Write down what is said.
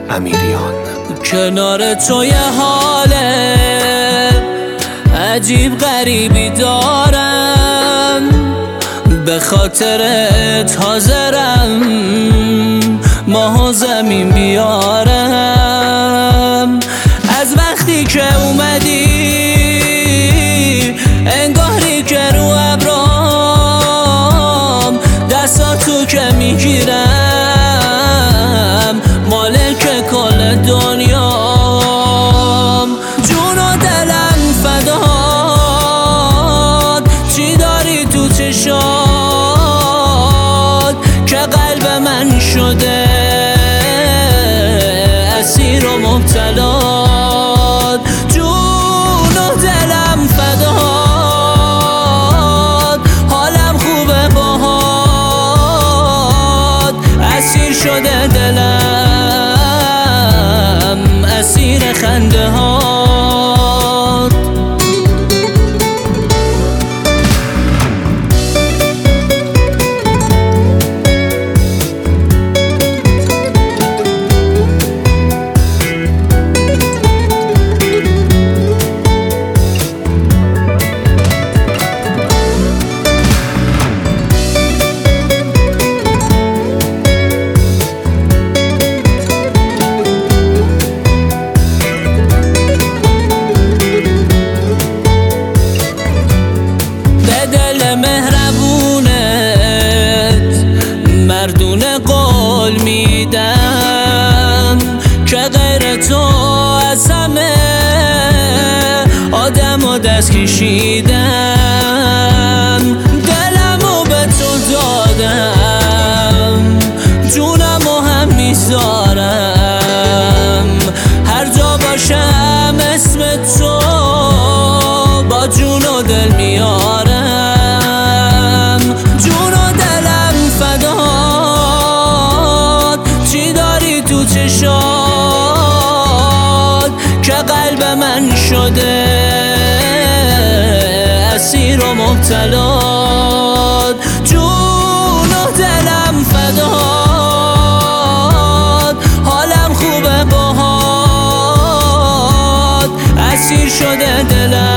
امیریان. کنار تو یه حال عجیب غریبی دارم، به خاطرت حاضرم ماه و زمین بیارم. از وقتی که اومدی انگاری که رو ابرام دستاتو که میگیرم مالک کل دنیام. جون و دلم فدات، چی داری تو چشات که قلب من شده اسیر و مبتلا. جون و دلم فدات، حالم خوبه باهات، اسیر شده دلم اسیر خنده هات. مهربونت مردونه قول میدم که غیر تو از همه آدم و دست کشیدم. دلمو به تو دادم، جونمو هم میذارم، هر جا باشم اسم تو با جون و دل میارم. که قلب من شده اسیر و مبتلا. جون و دلم فدات، حالم خوبه باهات، اسیر شده دلم